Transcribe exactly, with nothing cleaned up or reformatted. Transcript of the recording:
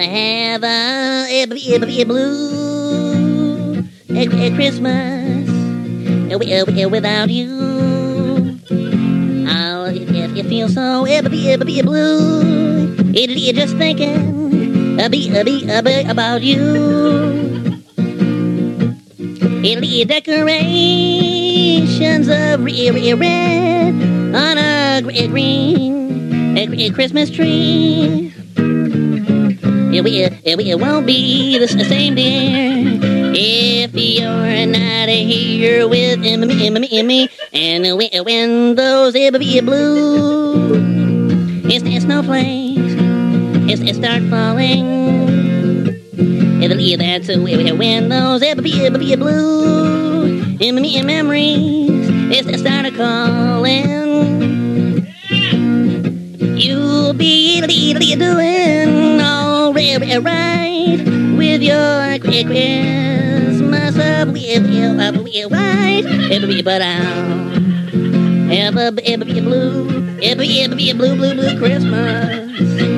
have a, a, a, a blue a, a Christmas without you. Oh, it, it feels so a, a, a blue. It, it just thinking a, be, a, be, a, be about you. It, decorations of red on a green a Christmas tree. It, it, it won't be the same, dear, if you're not here with me, me, me. And when those blue it's, it's snowflakes it's, it start falling, that's when those blue memories it's start calling. You'll be doing all right with your Christmas up right, but I'll ever be blue, ever be blue, blue, blue Christmas.